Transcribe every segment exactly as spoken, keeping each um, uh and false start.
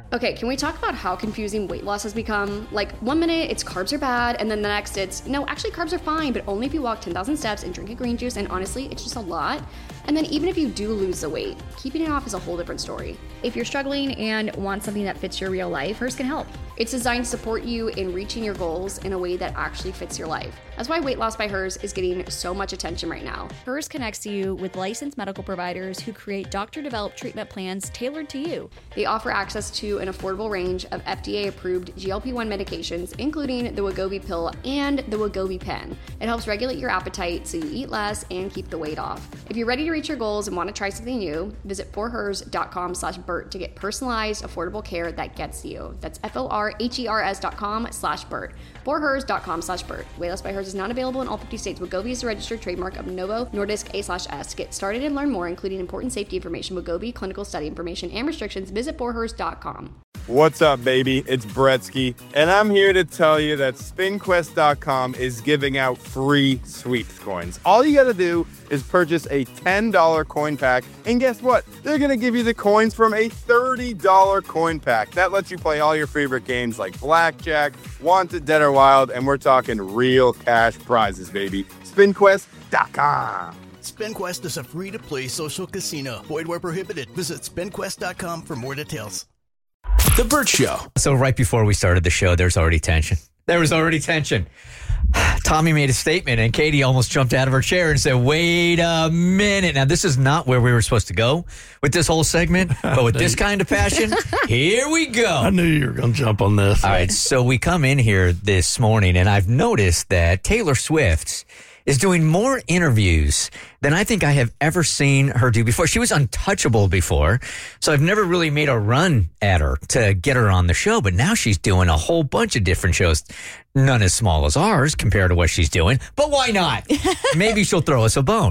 Okay, can we talk about how confusing weight loss has become? Like, one minute it's carbs are bad, and then the next it's, no, actually carbs are fine, but only if you walk ten thousand steps and drink a green juice, and honestly, it's just a lot. And then even if you do lose the weight, keeping it off is a whole different story. If you're struggling and want something that fits your real life, Hers can help. It's designed to support you in reaching your goals in a way that actually fits your life. That's why Weight Loss by Hers is getting so much attention right now. Hers connects you with licensed medical providers who create doctor-developed treatment plans tailored to you. They offer access to an affordable range of F D A-approved G L P one medications, including the Wegovy pill and the Wegovy pen. It helps regulate your appetite so you eat less and keep the weight off. If you're ready to reach your goals and want to try something new, visit forhers.com slash Bert to get personalized, affordable care that gets you. That's F-O-R-H-E-R-S dot com slash Bert. forhers.com slash Bert. Weight Loss by Hers is not available in all fifty states. Wegovy is a registered trademark of Novo Nordisk A slash S. To get started and learn more, including important safety information, Wegovy, clinical study information, and restrictions, visit forhers dot com. What's up, baby? It's Bretsky, and I'm here to tell you that spin quest dot com is giving out free sweeps coins. All you gotta do is purchase a ten dollar coin pack, and guess what? They're gonna give you the coins from a thirty dollar coin pack. That lets you play all your favorite games like Blackjack, Wanted, Dead or Wild, and we're talking real cash prizes, baby. spin quest dot com. SpinQuest is a free-to-play social casino. Void where prohibited. Visit spin quest dot com for more details. The Bert Show. So right before we started the show, there's already tension. There was already tension. Tommy made a statement, and Katie almost jumped out of her chair and said, wait a minute. Now, this is not where we were supposed to go with this whole segment, but with this kind of passion, here we go. I knew you were going to jump on this. All right, so we come in here this morning, and I've noticed that Taylor Swift is doing more interviews than I think I have ever seen her do before. She was untouchable before, so I've never really made a run at her to get her on the show, but now she's doing a whole bunch of different shows. None as small as ours compared to what she's doing, but why not? Maybe she'll throw us a bone.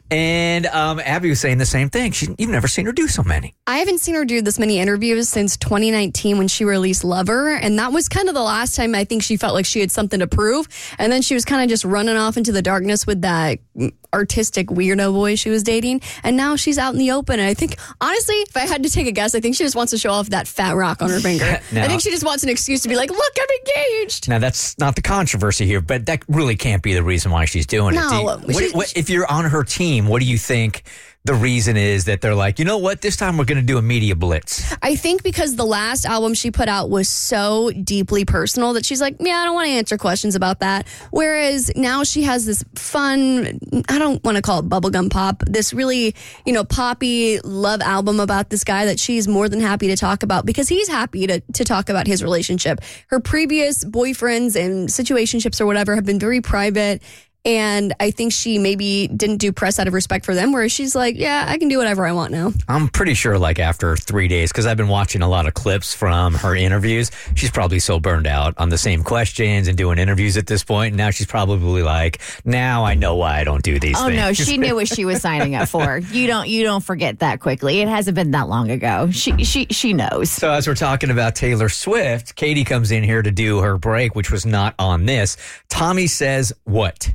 And um, Abby was saying the same thing. She, you've never seen her do so many. I haven't seen her do this many interviews since twenty nineteen when she released Lover. And that was kind of the last time I think she felt like she had something to prove. And then she was kind of just running off into the darkness with that artistic weirdo boy she was dating. And now she's out in the open. And I think, honestly, if I had to take a guess, I think she just wants to show off that fat rock on her finger. now, I think she just wants an excuse to be like, look, I'm engaged. Now, that's not the controversy here, but that really can't be the reason why she's doing no, it. You, what, what, if you're on her team, what do you think the reason is that they're like, you know what, this time we're going to do a media blitz? I think because the last album she put out was so deeply personal that she's like, yeah, I don't want to answer questions about that. Whereas now she has this fun, I don't want to call it bubblegum pop, this really, you know, poppy love album about this guy that she's more than happy to talk about because he's happy to, to talk about his relationship. Her previous boyfriends and situationships or whatever have been very private. And I think she maybe didn't do press out of respect for them, whereas she's like, yeah, I can do whatever I want now. I'm pretty sure like after three days, because I've been watching a lot of clips from her interviews, she's probably so burned out on the same questions and doing interviews at this point. And now she's probably like, now I know why I don't do these oh, things. Oh, no, she knew what she was signing up for. You don't you don't forget that quickly. It hasn't been that long ago. She, she, she knows. So as we're talking about Taylor Swift, Katie comes in here to do her break, which was not on this. Tommy says what?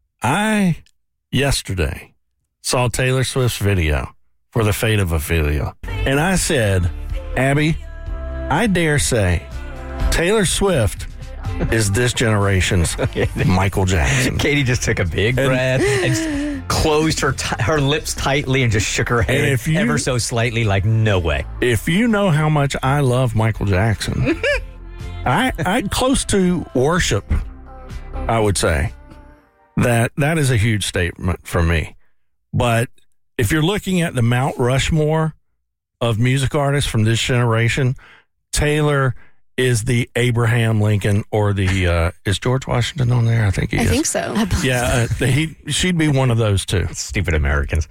I, yesterday, saw Taylor Swift's video for the Fate of Ophelia. And I said, Abby, I dare say Taylor Swift is this generation's Michael Jackson. Katie just took a big and, breath and closed her t- her lips tightly and just shook her head if you, ever so slightly like, no way. If you know how much I love Michael Jackson, I, I close to worship, I would say. That that is a huge statement for me. But if you're looking at the Mount Rushmore of music artists from this generation, Taylor is the Abraham Lincoln or the, uh, is George Washington on there? I think he I is. think so. Yeah, uh, he, she'd be one of those two. Stupid Americans.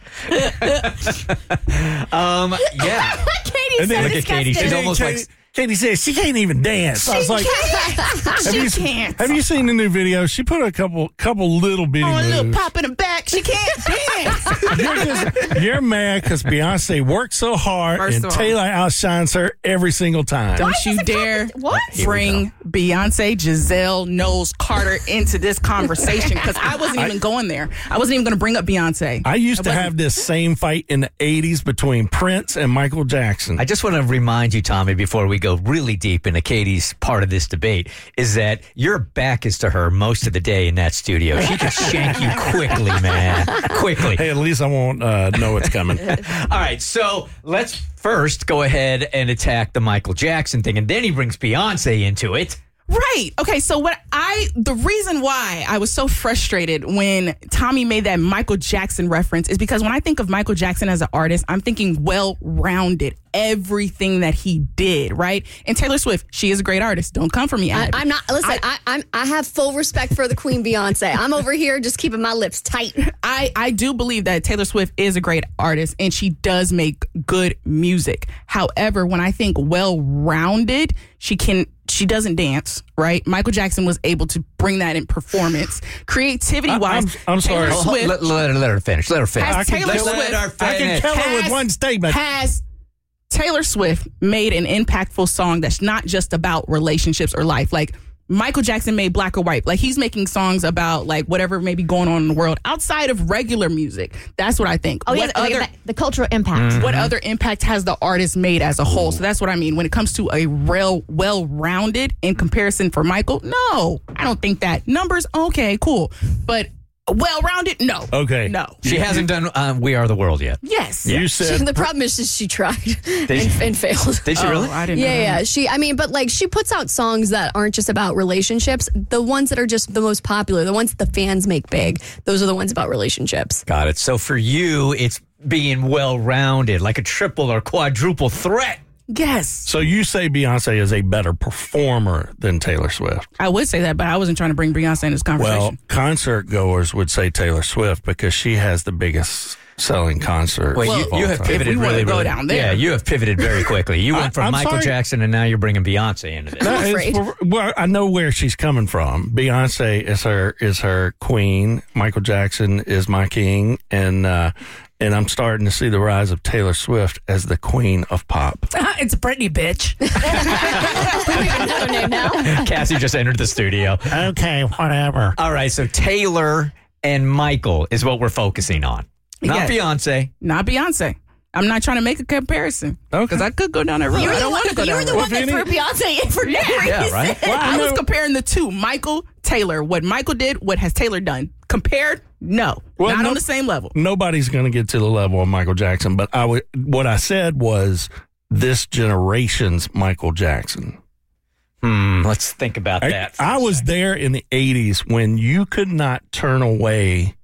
um, yeah. Katie then, look at Katie. She's almost Katie, like... Katie says she can't even dance. She I was like, can't. have, you, she can't. have you seen the new video? She put a couple couple little bitty oh, moves. a little pop in the back. She can't dance. you're just you're mad because Beyonce worked so hard First and of all- Taylor outshines her every single time. Don't you dare bring Beyonce, Giselle, Knowles, Carter into this conversation because I wasn't even going there. I wasn't even going to bring up Beyonce. I used I to wasn't- have this same fight in the eighties between Prince and Michael Jackson. I just want to remind you, Tommy, before we go really deep into Katie's part of this debate, is that your back is to her most of the day in that studio. She can shank you quickly, man. Quickly. Hey, at least I won't uh, know it's coming. All right, so let's first go ahead and attack the Michael Jackson thing, and then he brings Beyonce into it. Right. Okay. So what I, the reason why I was so frustrated when Tommy made that Michael Jackson reference is because when I think of Michael Jackson as an artist, I'm thinking well-rounded, everything that he did, right? And Taylor Swift, she is a great artist. Don't come for me. I, Abby. I'm not. Listen, I, I, I'm. I have full respect for the Queen Beyonce. I'm over here just keeping my lips tight. I, I do believe that Taylor Swift is a great artist and she does make good music. However, when I think well-rounded, she can she doesn't dance, right? Michael Jackson was able to bring that in performance. Creativity wise, I'm- I'm sorry. Taylor Oh, Swift let, let her, let her finish. Let her finish. has I can Taylor kill her. Swift Let I can kill her with has- one statement. has Taylor Swift made an impactful song that's not just about relationships or life. Like Michael Jackson made Black or White. Like he's making songs about like whatever may be going on in the world outside of regular music. That's what I think. Oh, yeah, what the, other the cultural impact. what other impact has the artist made as a whole? So that's what I mean. When it comes to a real well-rounded in comparison for Michael, no, I don't think that. Numbers, okay, cool. But well-rounded, no. Okay. No. She hasn't done uh, We Are the World yet. Yes. You said the problem is just she tried and, she- and failed. Did she really? Oh, I didn't know. Yeah, that. yeah. She, I mean, but like she puts out songs that aren't just about relationships. The ones that are just the most popular, the ones that the fans make big, those are the ones about relationships. Got it. So for you, it's being well-rounded, like a triple or quadruple threat. Yes. so. You say Beyonce is a better performer than Taylor Swift. I would say that, but I wasn't trying to bring Beyonce in this conversation. Well, concert goers would say Taylor Swift because she has the biggest selling concert. Wait, of you, all you have time. pivoted If we wanna really, go really down there. Yeah, you have pivoted very quickly. You I- went from I'm Michael sorry. Jackson and now you're bringing Beyonce into this. No, it's afraid. for- well, I know where she's coming from. Beyonce is her is her queen. Michael Jackson is my king, and uh, and I'm starting to see the rise of Taylor Swift as the queen of pop. It's Britney, bitch. Another name now. Cassie just entered the studio. Okay, whatever. All right, so Taylor and Michael is what we're focusing on. Not Yes. Beyonce. Not Beyonce. I'm not trying to make a comparison. Okay. Because I could go down that road. You were I the don't one, want to go you down were that the road. one that Well, threw Beyonce in for no reason. Yeah, right? I was know- comparing the two. Michael, Taylor. What Michael did, what has Taylor done? Compared? No. Well, not no- on the same level. Nobody's going to get to the level of Michael Jackson, but I would. What I said was this generation's Michael Jackson. Hmm, let's think about I, that. for I a was second. there in the eighties when you could not turn away.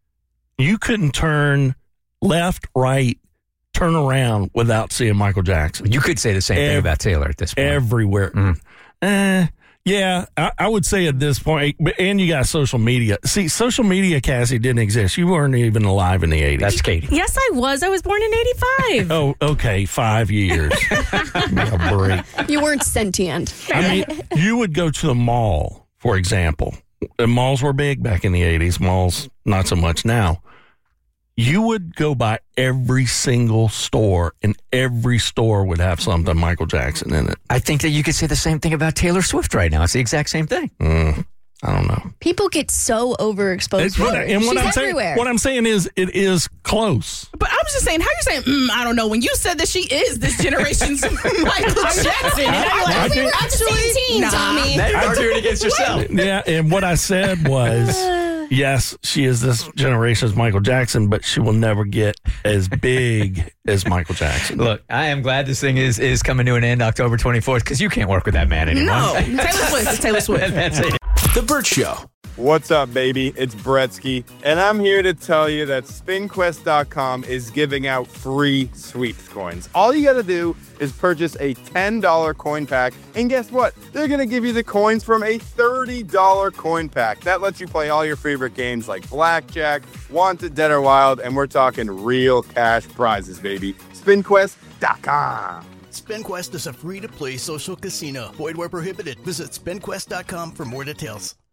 You couldn't turn left, right, turn around without seeing Michael Jackson. You could say the same thing Ev- about Taylor at this point. Everywhere. Mhm. Eh, yeah, I, I would say at this point, but and you got social media. See, social media, Cassie, didn't exist. You weren't even alive in the eighties. That's Katie. Yes, I was. I was born in eighty-five. Oh, okay, five years. Give me a break. You weren't sentient. I mean, you would go to the mall, for example. The malls were big back in the eighties. Malls, not so much now. You would go by every single store, and every store would have something Michael Jackson in it. I think that you could say the same thing about Taylor Swift right now. It's the exact same thing. Mm, I don't know. People get so overexposed. It's to what, her. and what She's I'm saying, everywhere. what I'm saying is, it is close. But I was just saying, how you saying, mm, I don't know, when you said that she is this generation's Michael Jackson. And now you're like, I we think- were actually, team, nah. Tommy. Now you're arguing against yourself. Yeah, and what I said was, yes, she is this generation's Michael Jackson, but she will never get as big as Michael Jackson. Look, I am glad this thing is is coming to an end October twenty-fourth because you can't work with that man anymore. No. Taylor Swift is Taylor Swift. That's it. The Burt Show. What's up, baby? It's Bretsky, and I'm here to tell you that spin quest dot com is giving out free sweeps coins. All you gotta do is purchase a ten dollar coin pack, and guess what? They're gonna give you the coins from a thirty dollar coin pack. That lets you play all your favorite games like Blackjack, Wanted, Dead or Wild, and we're talking real cash prizes, baby. spin quest dot com. SpinQuest is a free-to-play social casino. Void where prohibited. Visit spin quest dot com for more details.